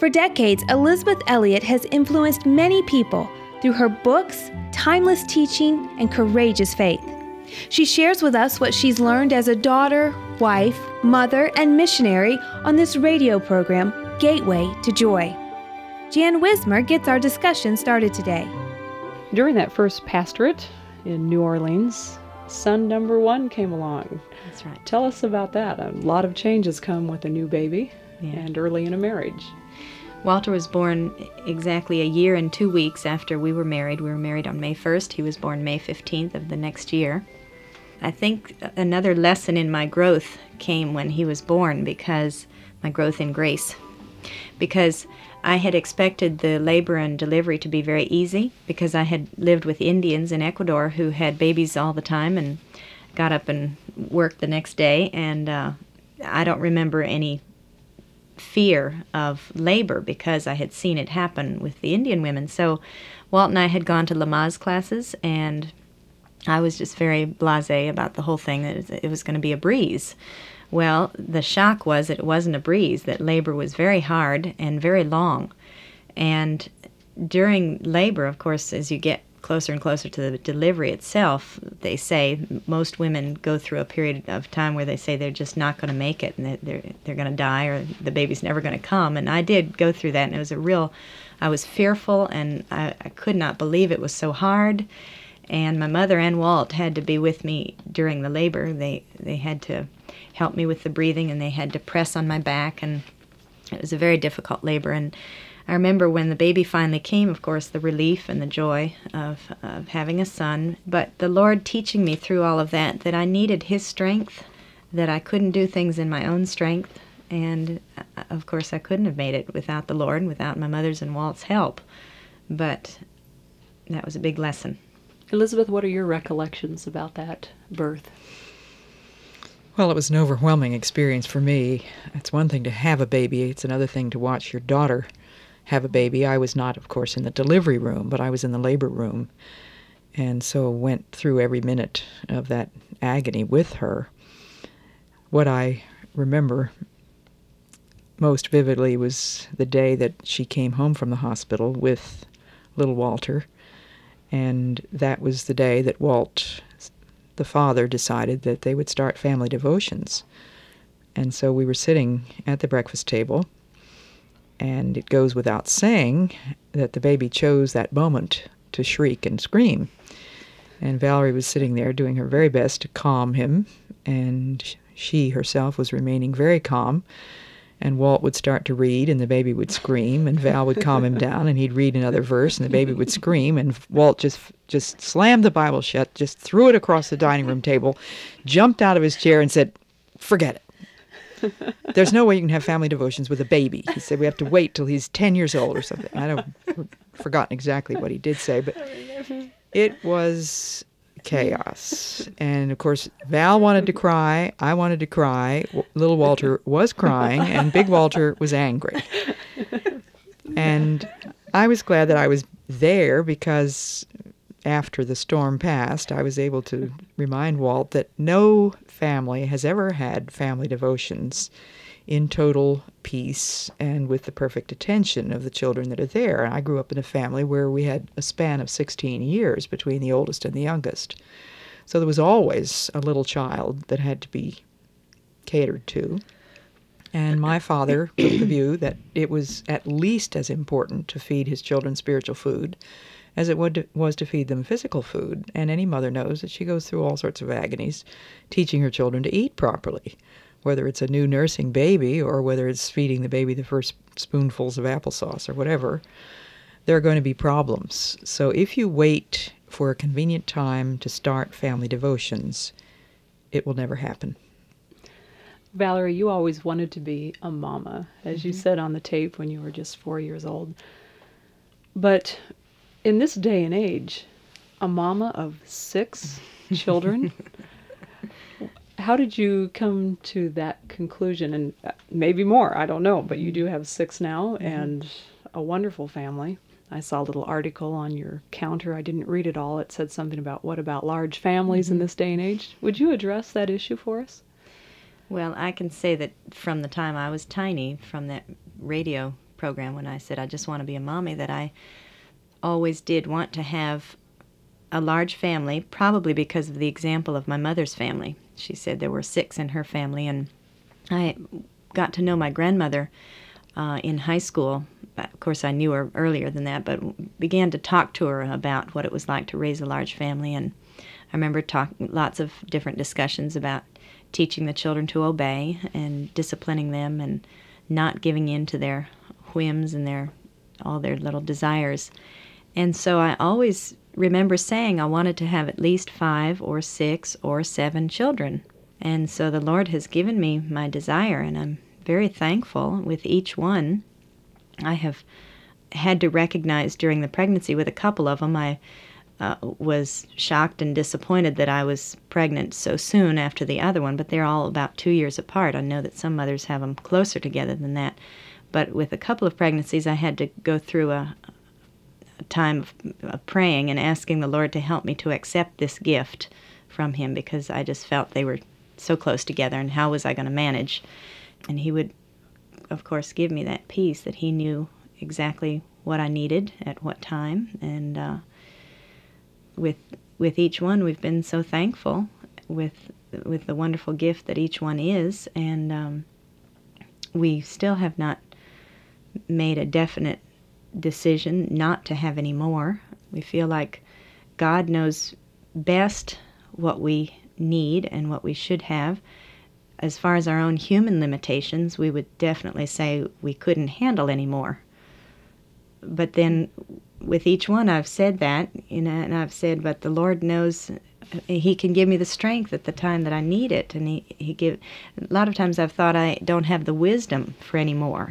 For decades, Elisabeth Elliot has influenced many people through her books, timeless teaching, and courageous faith. She shares with us what she's learned as a daughter, wife, mother, and missionary on this radio program, Gateway to Joy. Jan Wismer gets our discussion started today. During that first pastorate in New Orleans, son number 1 came along. That's right. Tell us about that. A lot of changes come with a new baby and early in a marriage. Walter was born exactly a year and 2 weeks after we were married. We were married on May 1st. He was born May 15th of the next year. I think another lesson in my growth came when he was born, because my growth in grace. Because I had expected the labor and delivery to be very easy, because I had lived with Indians in Ecuador who had babies all the time and got up and worked the next day, and I don't remember any fear of labor because I had seen it happen with the Indian women. So Walt and I had gone to Lamaze classes, and I was just very blasé about the whole thing, that it was going to be a breeze. Well, the shock was that it wasn't a breeze, that labor was very hard and very long. And during labor, of course, as you get closer and closer to the delivery itself, they say most women go through a period of time where they say they're just not going to make it, and that they're going to die, or the baby's never going to come. And I did go through that, and it was I was fearful, and I could not believe it was so hard. And my mother and Walt had to be with me during the labor. They had to help me with the breathing, and they had to press on my back, and it was a very difficult labor. And I remember when the baby finally came, of course, the relief and the joy of having a son, but the Lord teaching me through all of that, that I needed His strength, that I couldn't do things in my own strength, and of course I couldn't have made it without the Lord and without my mother's and Walt's help, but that was a big lesson. Elizabeth, what are your recollections about that birth? Well, it was an overwhelming experience for me. It's one thing to have a baby. It's another thing to watch your daughter have a baby. I was not, of course, in the delivery room, but I was in the labor room, and so went through every minute of that agony with her. What I remember most vividly was the day that she came home from the hospital with little Walter, and that was the day that Walt, the father, decided that they would start family devotions. And so we were sitting at the breakfast table, and it goes without saying that the baby chose that moment to shriek and scream. And Valerie was sitting there doing her very best to calm him, and she herself was remaining very calm. And Walt would start to read, and the baby would scream, and Val would calm him down, and he'd read another verse, and the baby would scream, and Walt just slammed the Bible shut, just threw it across the dining room table, jumped out of his chair, and said, "Forget it. There's no way you can have family devotions with a baby." He said, "We have to wait till he's 10 years old or something." I've forgotten exactly what he did say, but it was chaos. And of course, Val wanted to cry, I wanted to cry, little Walter was crying, and big Walter was angry. And I was glad that I was there, because after the storm passed, I was able to remind Walt that no family has ever had family devotions in total peace and with the perfect attention of the children that are there. I grew up in a family where we had a span of 16 years between the oldest and the youngest. So there was always a little child that had to be catered to. And my father took the view that it was at least as important to feed his children spiritual food as it was to feed them physical food. And any mother knows that she goes through all sorts of agonies teaching her children to eat properly, whether it's a new nursing baby or whether it's feeding the baby the first spoonfuls of applesauce or whatever. There are going to be problems. So if you wait for a convenient time to start family devotions, it will never happen. Valerie, you always wanted to be a mama, as you said on the tape when you were just 4 years old. But in this day and age, a mama of 6 children, how did you come to that conclusion? And maybe more, I don't know, but you do have 6 now and a wonderful family. I saw a little article on your counter. I didn't read it all. It said something about what about large families in this day and age. Would you address that issue for us? Well, I can say that from the time I was tiny, from that radio program when I said I just want to be a mommy, that I always did want to have a large family, probably because of the example of my mother's family. She said there were 6 in her family, and I got to know my grandmother in high school. Of course, I knew her earlier than that, but began to talk to her about what it was like to raise a large family. And I remember lots of different discussions about teaching the children to obey and disciplining them and not giving in to their whims and all their little desires. And so I always remember saying I wanted to have at least 5 or 6 or 7 children. And so the Lord has given me my desire, and I'm very thankful with each one. I have had to recognize during the pregnancy with a couple of them, I was shocked and disappointed that I was pregnant so soon after the other one, but they're all about 2 years apart. I know that some mothers have them closer together than that. But with a couple of pregnancies, I had to go through a time of praying and asking the Lord to help me to accept this gift from Him, because I just felt they were so close together, and how was I going to manage? And He would, of course, give me that peace that He knew exactly what I needed at what time. And with each one, we've been so thankful with the wonderful gift that each one is, and we still have not made a definite decision not to have any more. We feel like God knows best what we need and what we should have. As far as our own human limitations, we would definitely say we couldn't handle any more. But then with each one, I've said that, and I've said, but the Lord knows He can give me the strength at the time that I need it. And He give. A lot of times I've thought I don't have the wisdom for any more.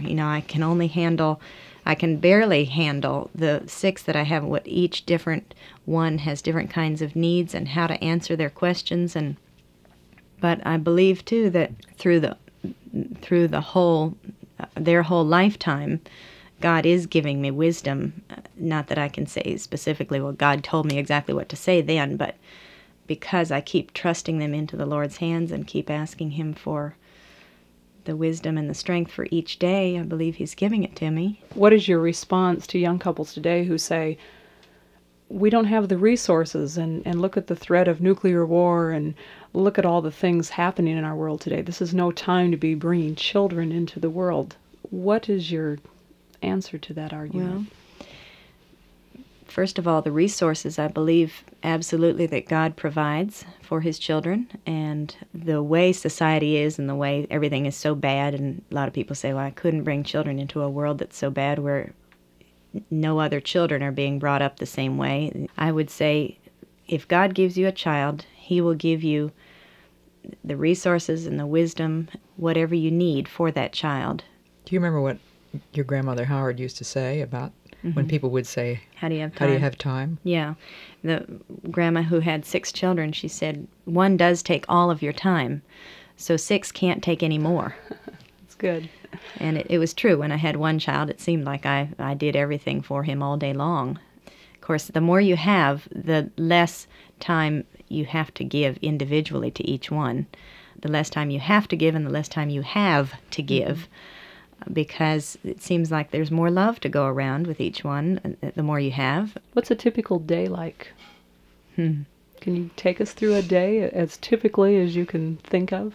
I can barely handle the 6 that I have. What each different one has different kinds of needs and how to answer their questions. But I believe too that through the whole their whole lifetime, God is giving me wisdom. Not that I can say specifically, well, God told me exactly what to say then, but because I keep trusting them into the Lord's hands and keep asking Him for the wisdom and the strength for each day, I believe He's giving it to me. What is your response to young couples today who say, we don't have the resources, and look at the threat of nuclear war, and look at all the things happening in our world today. This is no time to be bringing children into the world. What is your answer to that argument? Well, first of all, the resources, I believe absolutely that God provides for His children, and the way society is and the way everything is so bad, and a lot of people say, well, I couldn't bring children into a world that's so bad where no other children are being brought up the same way. I would say if God gives you a child, He will give you the resources and the wisdom, whatever you need for that child. Do you remember what your grandmother Howard used to say about when people would say, How do you have time? How do you have time? Yeah. The grandma who had 6 children, she said, 1 does take all of your time, so 6 can't take any more. That's good. And it was true. When I had 1 child, it seemed like I did everything for him all day long. Of course, the more you have, the less time you have to give individually to each one. The less time you have to give and the less time you have to give. Because it seems like there's more love to go around with each one, the more you have. What's a typical day like? Can you take us through a day as typically as you can think of?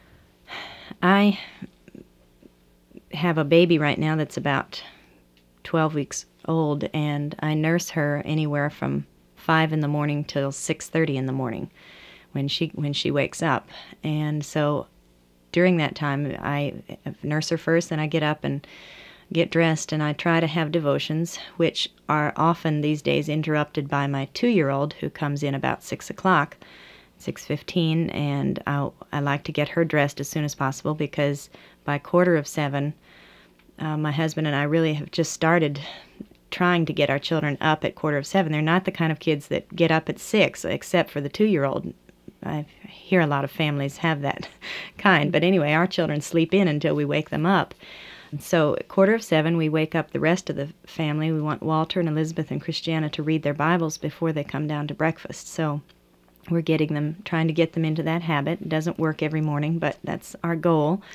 I have a baby right now that's about 12 weeks old, and I nurse her anywhere from 5 in the morning till 6:30 in the morning when she wakes up. And so during that time, I nurse her first, then I get up and get dressed, and I try to have devotions, which are often these days interrupted by my 2-year-old who comes in about 6 o'clock, 6:15, and I like to get her dressed as soon as possible because by 6:45, my husband and I really have just started trying to get our children up at 6:45. They're not the kind of kids that get up at 6, except for the 2-year-old. I hear a lot of families have that kind. But anyway, our children sleep in until we wake them up. So at 6:45, we wake up the rest of the family. We want Walter and Elizabeth and Christiana to read their Bibles before they come down to breakfast. So we're trying to get them into that habit. It doesn't work every morning, but that's our goal.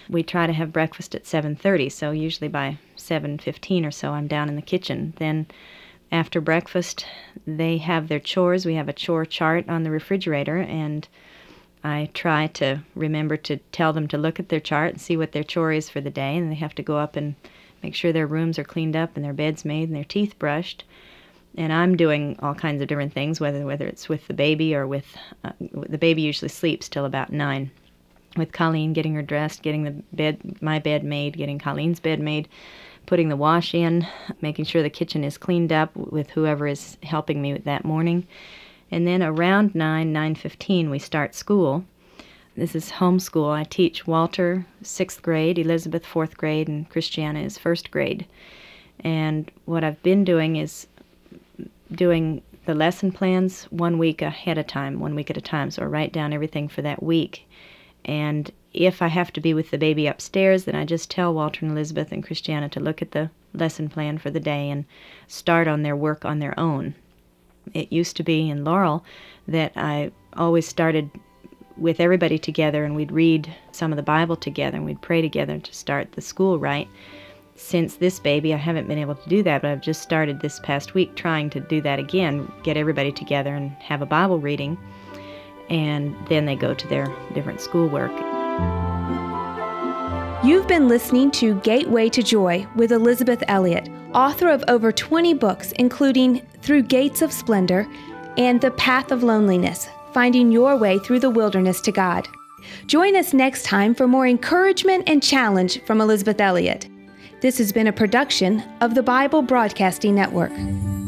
We try to have breakfast at 7:30, so usually by 7:15 or so I'm down in the kitchen. Then after breakfast, they have their chores. We have a chore chart on the refrigerator, and I try to remember to tell them to look at their chart and see what their chore is for the day, and they have to go up and make sure their rooms are cleaned up and their beds made and their teeth brushed. And I'm doing all kinds of different things, whether it's with the baby or with the baby usually sleeps till about 9. With Colleen, getting her dressed, getting my bed made, getting Colleen's bed made, putting the wash in, making sure the kitchen is cleaned up with whoever is helping me with that morning. And then around 9:15, we start school. This is homeschool. I teach Walter 6th grade, Elizabeth 4th grade, and Christiana is 1st grade. And what I've been doing is doing the lesson plans 1 week ahead of time, 1 week at a time. So I write down everything for that week. And if I have to be with the baby upstairs, then I just tell Walter and Elizabeth and Christiana to look at the lesson plan for the day and start on their work on their own. It used to be in Laurel that I always started with everybody together, and we'd read some of the Bible together, and we'd pray together to start the school right. Since this baby, I haven't been able to do that, but I've just started this past week trying to do that again, get everybody together and have a Bible reading, and then they go to their different schoolwork. You've been listening to Gateway to Joy with Elisabeth Elliot, author of over 20 books, including Through Gates of Splendor and The Path of Loneliness, Finding Your Way Through the Wilderness to God. Join us next time for more encouragement and challenge from Elisabeth Elliot. This has been a production of the Bible Broadcasting Network.